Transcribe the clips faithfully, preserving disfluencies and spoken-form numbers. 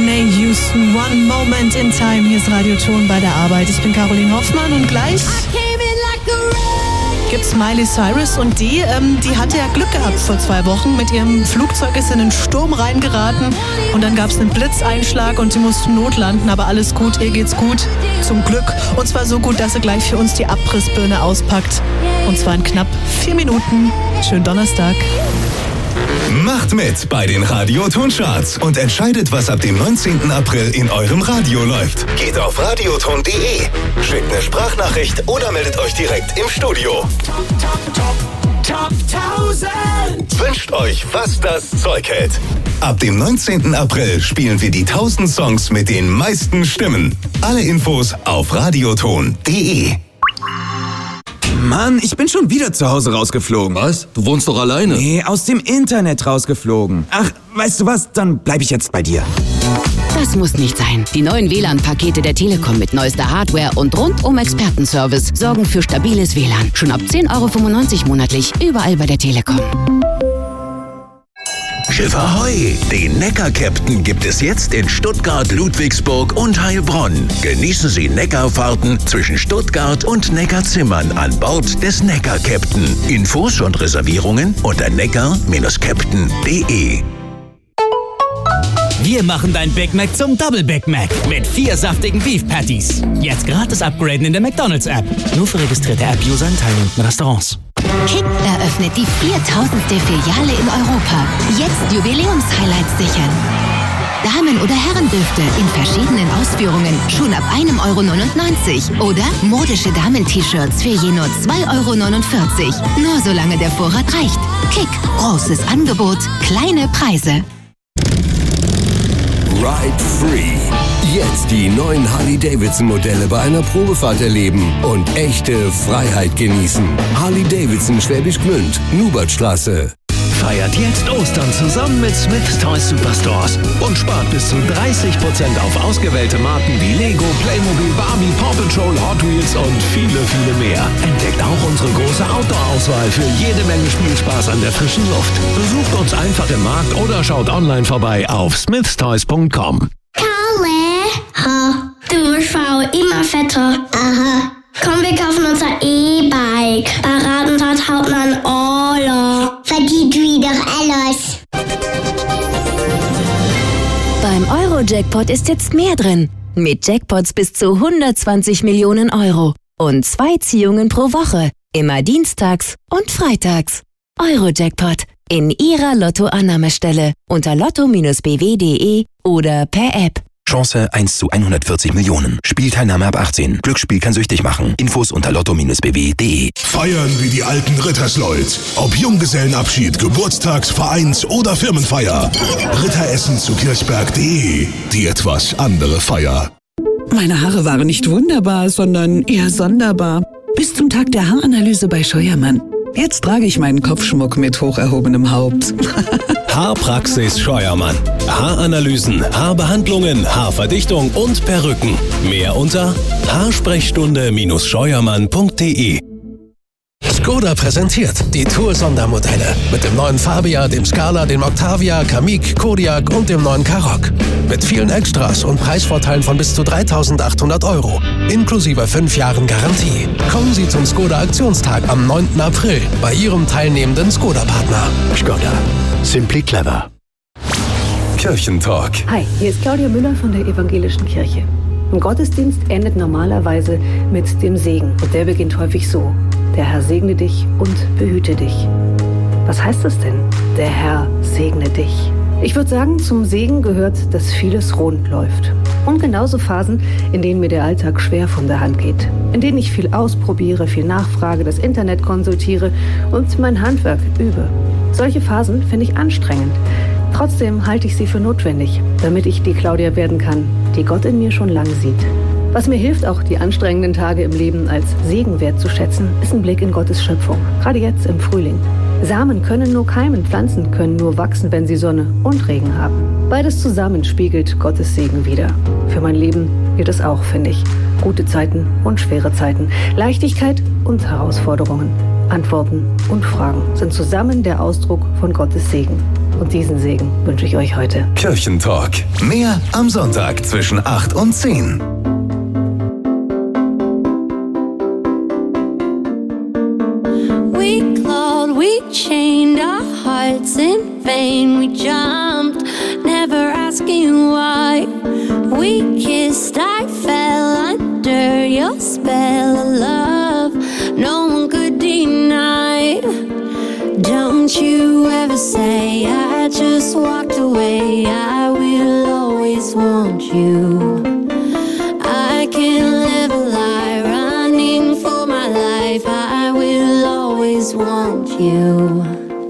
Whitney Houston, One Moment in Time. Hier ist Radio Ton bei der Arbeit. Ich bin Caroline Hoffmann und gleich gibt's Miley Cyrus und die, ähm, die hatte ja Glück gehabt vor zwei Wochen. Mit ihrem Flugzeug ist in einen Sturm reingeraten und dann gab's einen Blitzeinschlag und sie mussten notlanden, aber alles gut, ihr geht's gut, zum Glück. Und zwar so gut, dass sie gleich für uns die Abrissbirne auspackt. Und zwar in knapp vier Minuten. Schönen Donnerstag. Macht mit bei den Radio-Ton-Charts und entscheidet, was ab dem neunzehnten April in eurem Radio läuft. Geht auf radioton punkt de, schickt eine Sprachnachricht oder meldet euch direkt im Studio. Top tausend! Wünscht euch, was das Zeug hält. Ab dem neunzehnten April spielen wir die tausend Songs mit den meisten Stimmen. Alle Infos auf radioton punkt de. Mann, ich bin schon wieder zu Hause rausgeflogen. Was? Du wohnst doch alleine? Nee, aus dem Internet rausgeflogen. Ach, weißt du was? Dann bleib ich jetzt bei dir. Das muss nicht sein. Die neuen W L A N-Pakete der Telekom mit neuester Hardware und rundum Expertenservice sorgen für stabiles W L A N. Schon ab zehn Euro fünfundneunzig monatlich, überall bei der Telekom. Schiff Ahoi! Den Neckar-Captain gibt es jetzt in Stuttgart, Ludwigsburg und Heilbronn. Genießen Sie Neckarfahrten zwischen Stuttgart und Neckarzimmern an Bord des Neckar-Captain. Infos und Reservierungen unter neckar Bindestrich captain punkt de. Wir machen dein Big Mac zum Double Big Mac mit vier saftigen Beef Patties. Jetzt gratis upgraden in der McDonald's-App. Nur für registrierte App-User in teilnehmenden Restaurants. Kick eröffnet die viertausendste Filiale in Europa. Jetzt Jubiläums-Highlights sichern. Damen- oder Herrendüfte in verschiedenen Ausführungen schon ab ein Euro neunundneunzig. Oder modische Damen-T-Shirts für je nur zwei Euro neunundvierzig. Nur solange der Vorrat reicht. Kick, großes Angebot, kleine Preise. Ride Free. Jetzt die neuen Harley-Davidson-Modelle bei einer Probefahrt erleben und echte Freiheit genießen. Harley-Davidson Schwäbisch Gmünd, Nubertstraße. Feiert jetzt Ostern zusammen mit Smith's Toys Superstores und spart bis zu dreißig Prozent auf ausgewählte Marken wie Lego, Playmobil, Barbie, Paw Patrol, Hot Wheels und viele, viele mehr. Entdeckt auch unsere große Outdoor-Auswahl für jede Menge Spielspaß an der frischen Luft. Besucht uns einfach im Markt oder schaut online vorbei auf smiths toys punkt com. Karle, ha, du wirst Frau immer fetter. Aha. Komm, wir kaufen unser E-Bike. Bei Radentat Hauptmann Orla. Verdient wieder alles. Beim Euro-Jackpot ist jetzt mehr drin. Mit Jackpots bis zu hundertzwanzig Millionen Euro. Und zwei Ziehungen pro Woche. Immer dienstags und freitags. Euro-Jackpot. In Ihrer Lotto-Annahmestelle. Unter lotto Bindestrich b w punkt de oder per App. Chance eins zu hundertvierzig Millionen. Spielteilnahme ab achtzehn. Glücksspiel kann süchtig machen. Infos unter lotto Bindestrich b w punkt de. Feiern wie die alten Rittersleut. Ob Junggesellenabschied, Geburtstags-, Vereins- oder Firmenfeier. Ritteressen zu kirchberg punkt de. Die etwas andere Feier. Meine Haare waren nicht wunderbar, sondern eher sonderbar. Bis zum Tag der Haaranalyse bei Scheuermann. Jetzt trage ich meinen Kopfschmuck mit hoch erhobenem Haupt. Haarpraxis Scheuermann. Haaranalysen, Haarbehandlungen, Haarverdichtung und Perücken. Mehr unter haarsprechstunde Scheuermann punkt de. Skoda präsentiert die Tour-Sondermodelle mit dem neuen Fabia, dem Scala, dem Octavia, Kamiq, Kodiaq und dem neuen Karoq. Mit vielen Extras und Preisvorteilen von bis zu dreitausendachthundert Euro, inklusive fünf Jahren Garantie. Kommen Sie zum Skoda-Aktionstag am neunten April bei Ihrem teilnehmenden Skoda-Partner. Skoda. Simply clever. Kirchentalk. Hi, hier ist Claudia Müller von der Evangelischen Kirche. Ein Gottesdienst endet normalerweise mit dem Segen. Und der beginnt häufig so: Der Herr segne dich und behüte dich. Was heißt das denn? Der Herr segne dich. Ich würde sagen, zum Segen gehört, dass vieles rund läuft. Und genauso Phasen, in denen mir der Alltag schwer von der Hand geht. In denen ich viel ausprobiere, viel nachfrage, das Internet konsultiere und mein Handwerk übe. Solche Phasen finde ich anstrengend. Trotzdem halte ich sie für notwendig, damit ich die Claudia werden kann, die Gott in mir schon lange sieht. Was mir hilft, auch die anstrengenden Tage im Leben als Segen wertzuschätzen, ist ein Blick in Gottes Schöpfung, gerade jetzt im Frühling. Samen können nur keimen, Pflanzen können nur wachsen, wenn sie Sonne und Regen haben. Beides zusammen spiegelt Gottes Segen wider. Für mein Leben gilt es auch, finde ich. Gute Zeiten und schwere Zeiten, Leichtigkeit und Herausforderungen, Antworten und Fragen sind zusammen der Ausdruck von Gottes Segen. Und diesen Segen wünsche ich euch heute. Kirchentalk. Mehr am Sonntag zwischen acht und zehn. We clawed, we chained our hearts in vain. We jumped, never asking why. We kissed, I fell under your spell of love. No one could deny. Don't you ever say I just walked away. I will always want you. I can't live a lie running for my life. I will always want you.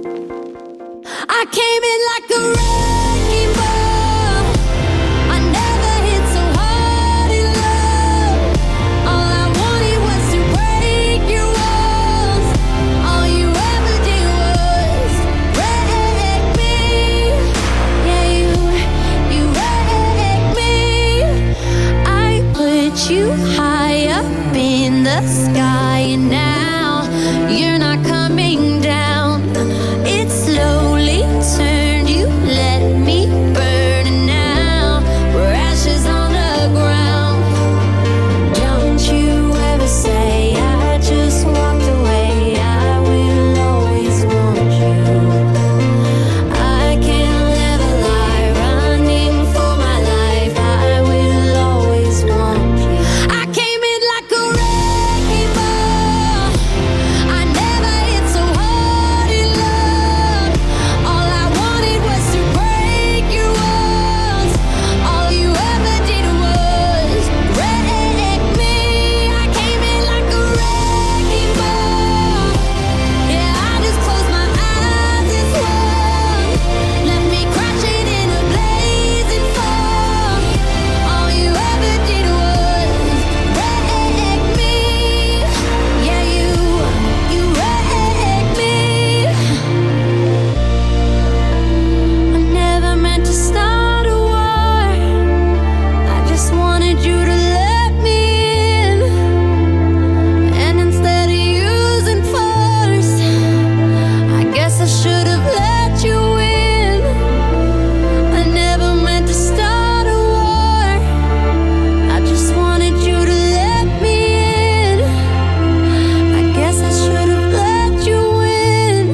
I came in like a wrecking ball. I never hit so hard in love. All I wanted was to break your walls. All you ever did was wreck me. Yeah, you, you wrecked me. I put you high up in the sky, and now you're not coming down. It slowly turned, you let me burn, and now we're ashes on the ground. Don't you ever say I just walked away. I will always want you. I can't live a lie running for my life. I will always want you. I came in like a wrecking ball. I never hit so hard in love. All I wanted was to break your walls. All you ever did was wreck me. I came in like a wrecking ball. Yeah, I just closed my eyes and swung. Left me crashing in a blazing fall. All you ever did was wreck me. Yeah, you, you wrecked me. I never meant to start a war. I just wanted you to let me in. And instead of using force, I guess I should have let you in. I never meant to start a war. I just wanted you to let me in. I guess I should have let you in.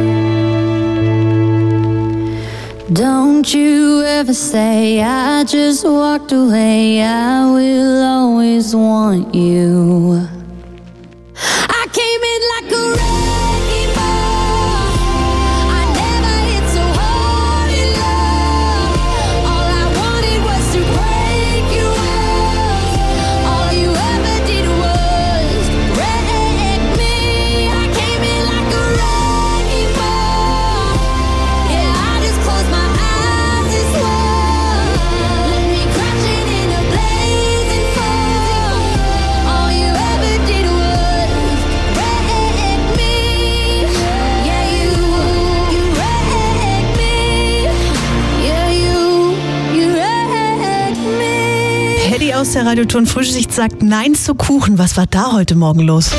Don't you ever say I just walked away. I will always want you. I came in like a wrecking ball. I never hit so hard in love. All I wanted was to break your walls. All you ever did was wreck me. I came in like a wrecking ball. Yeah, I just closed my eyes and swung. Left me crashing in a blazing fall. All you ever did was wreck me. Yeah, you, you wrecked me. Yeah, you, you wrecked me. Paddy aus der Radioton Frühschicht sagt Nein zu Kuchen. Was war da heute Morgen los?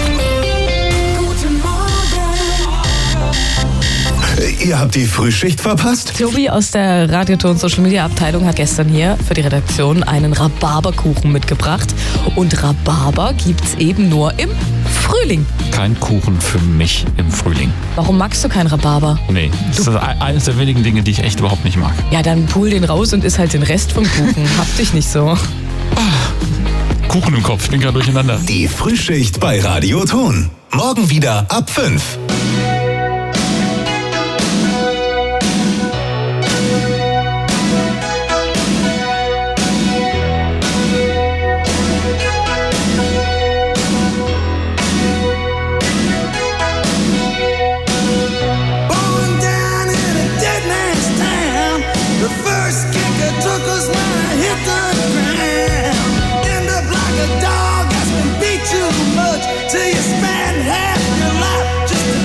Ihr habt die Frühschicht verpasst? Tobi aus der Radioton Social Media Abteilung hat gestern hier für die Redaktion einen Rhabarberkuchen mitgebracht. Und Rhabarber gibt's eben nur im Frühling. Kein Kuchen für mich im Frühling. Warum magst du kein Rhabarber? Nee, das ist eines der wenigen Dinge, die ich echt überhaupt nicht mag. Ja, dann pul den raus und iss halt den Rest vom Kuchen. Hab dich nicht so. Kuchen im Kopf, ich bin gerade durcheinander. Die Frühschicht bei Radioton. Morgen wieder ab fünf. Till you spend half your life just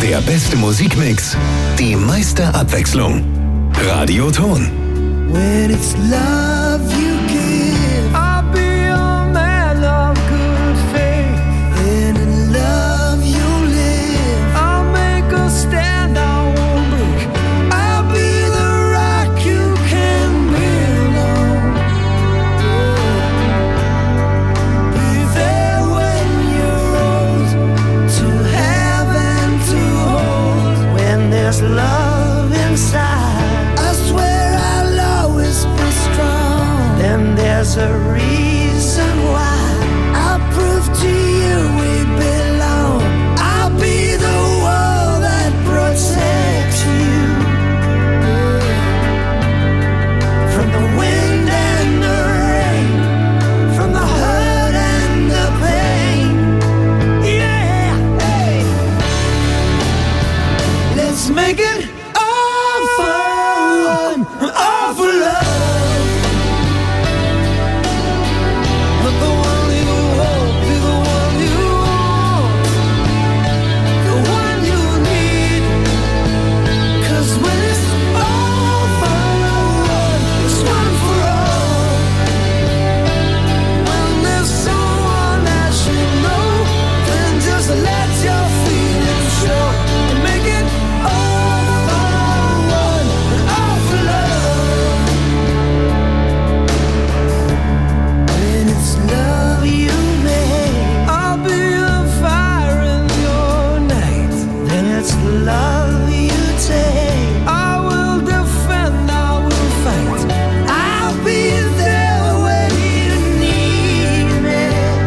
Der beste Musikmix, die meiste Abwechslung. Radioton. When it's love you give, I'll be a man of good faith. And in love you live, I'll make a stand, I won't break. I'll be the rock you can build on. Be there when you're old, to have and to hold. When there's love inside, I swear I'll always be strong. Then there's a reason why I'll prove to you we belong. I'll be the wall that protects you from the wind and the rain, from the hurt and the pain. Yeah, hey. Let's make it all fun, all for love. Let the one you hold be the one you want, the one you need. 'Cause when it's all for one, it's one for all. When there's someone that you know, then just let your feelings show and make it all for one, all for love. When it's love you make, I'll be a fire in your night. Then it's love you take, I will defend, I will fight. I'll be there when you need me.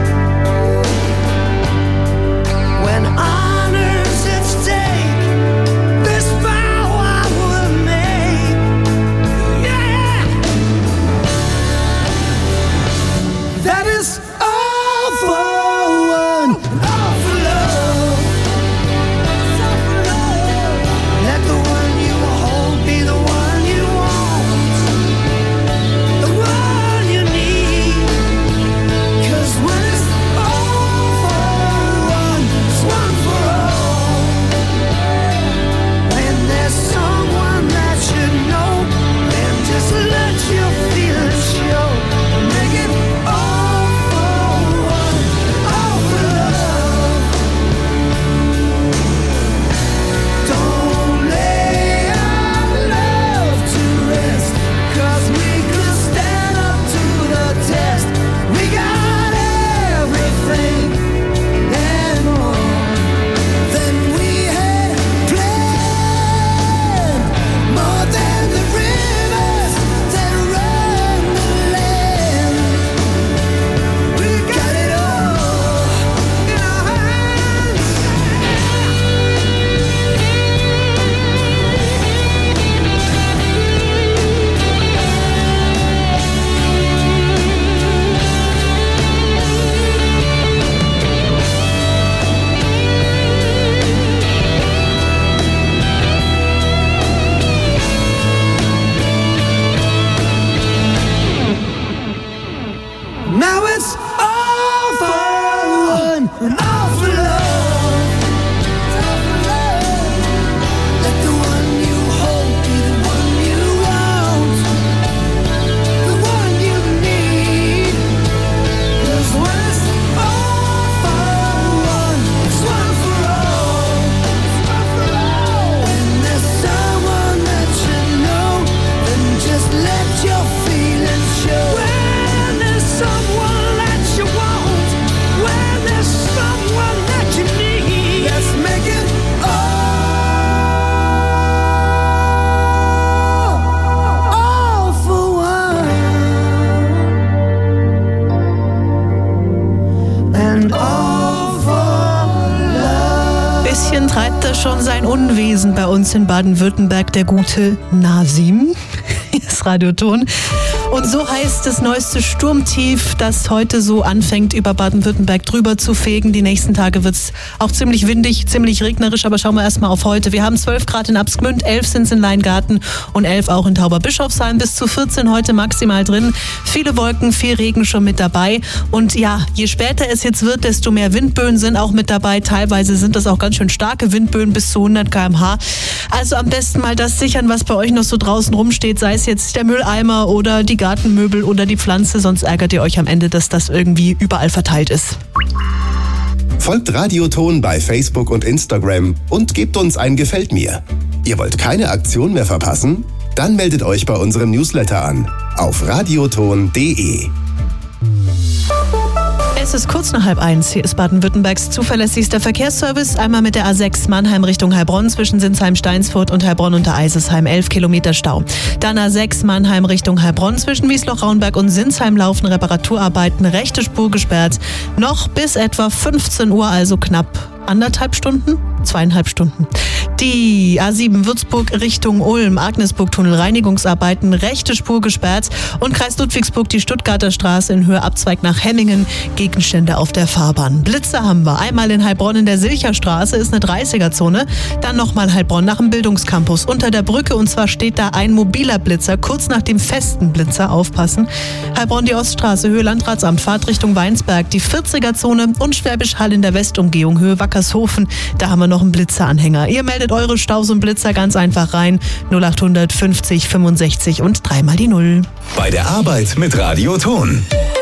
When honor's at stake, this vow I will make. Yeah, that is all for one, all for love. Let the one you hold be the one you want, the one you need. 'Cause when it's all for one, it's one for all. When there's someone that you know, then just let your feelings show. Make it all for one, all for love. Don't lay our love to rest, 'cause we could stand up to the test. We got everything and more than we had planned, more than the rivers that run the land. We got it all in our hands. Now it's all for one and all for love. Let the one you hold be the one you want, the one you need. 'Cause when it's all for one, it's one for all. When there's someone that you know, then just let your feelings show. When there's someone that you want, when there's someone that you need, let's make it all, all for one, and all for love. Bisschen treibt er schon sein Unwesen bei uns in Baden-Württemberg, der gute Nasim. Hier ist Radioton. Und so heißt das neueste Sturmtief, das heute so anfängt, über Baden-Württemberg drüber zu fegen. Die nächsten Tage wird es auch ziemlich windig, ziemlich regnerisch, aber schauen wir erstmal auf heute. Wir haben zwölf Grad in Absgmünd, elf sind es in Leingarten und elf auch in Tauberbischofsheim. Bis zu vierzehn heute maximal drin. Viele Wolken, viel Regen schon mit dabei. Und ja, je später es jetzt wird, desto mehr Windböen sind auch mit dabei. Teilweise sind das auch ganz schön starke Windböen bis zu hundert Kilometer pro Stunde. Also am besten mal das sichern, was bei euch noch so draußen rumsteht, sei es jetzt der Mülleimer oder die Gartenmöbel oder die Pflanze, sonst ärgert ihr euch am Ende, dass das irgendwie überall verteilt ist. Folgt Radioton bei Facebook und Instagram und gebt uns ein Gefällt mir. Ihr wollt keine Aktion mehr verpassen? Dann meldet euch bei unserem Newsletter an auf radioton punkt de. Es ist kurz nach halb eins. Hier ist Baden-Württembergs zuverlässigster Verkehrsservice. Einmal mit der A sechs Mannheim Richtung Heilbronn zwischen Sinsheim-Steinsfurt und Heilbronn unter Eisesheim. elf Kilometer Stau. Dann A sechs Mannheim Richtung Heilbronn zwischen Wiesloch-Raunberg und Sinsheim laufen Reparaturarbeiten. Rechte Spur gesperrt. Noch bis etwa fünfzehn Uhr, also knapp anderthalb Stunden? Zweieinhalb Stunden. Die A sieben Würzburg Richtung Ulm, Agnesburg-Tunnel, Reinigungsarbeiten, rechte Spur gesperrt und Kreis Ludwigsburg, die Stuttgarter Straße in Höhe Abzweig nach Hemmingen, Gegenstände auf der Fahrbahn. Blitze haben wir. Einmal in Heilbronn in der Silcherstraße ist eine dreißiger-Zone, dann nochmal Heilbronn nach dem Bildungscampus unter der Brücke und zwar steht da ein mobiler Blitzer, kurz nach dem festen Blitzer, aufpassen. Heilbronn die Oststraße, Höhe Landratsamt, Fahrt Richtung Weinsberg, die vierziger-Zone und Schwäbisch Hall in der Westumgehung, Höhe Wackershofen, da haben wir noch einen Blitzeranhänger. Ihr meldet eure Staus und Blitzer ganz einfach rein. null achthundert fünfzig fünfundsechzig und dreimal die Null. Bei der Arbeit mit Radioton.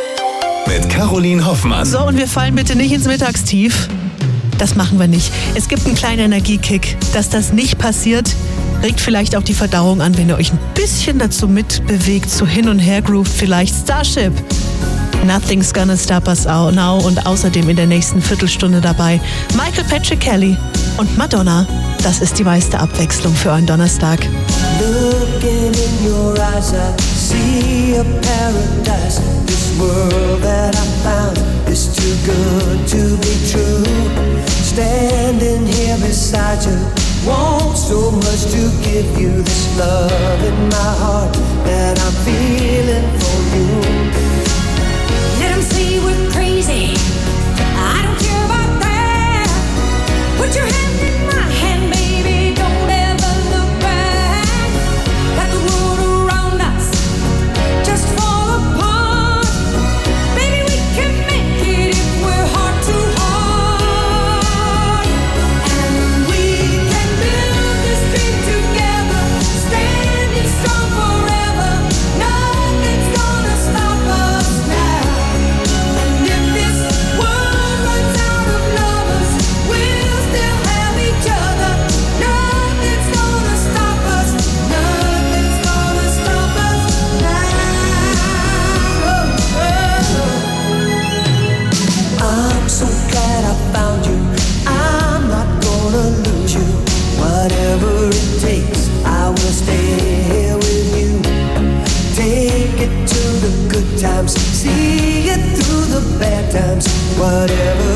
Mit Caroline Hoffmann. So, und wir fallen bitte nicht ins Mittagstief. Das machen wir nicht. Es gibt einen kleinen Energiekick. Dass das nicht passiert, regt vielleicht auch die Verdauung an, wenn ihr euch ein bisschen dazu mitbewegt, so hin und her groovt, vielleicht Starship. Nothing's gonna stop us now und außerdem in der nächsten Viertelstunde dabei Michael Patrick Kelly und Madonna. Das ist die meiste Abwechslung für einen Donnerstag. Looking in your eyes, I see a paradise. This world that I found is too good to be true. Standing here beside you, want so much to give you this love in my heart that I'm feeling for you. Let 'em say we're crazy, I don't care about that. Put your hand in my hand, baby, don't ever look back. Got the world around us, just fall apart. Baby, we can make it if we're heart to heart. And we can build this dream together, standing strong forever. Nothing's gonna stop us now. And if this world runs out of lovers, we'll still have each other. Nothing's gonna stop us. Nothing's gonna stop us now. I'm so glad I found you. I'm not gonna lose you. Whatever it takes, I will stay here with you. Take it to the good times, see it through the bad times. Whatever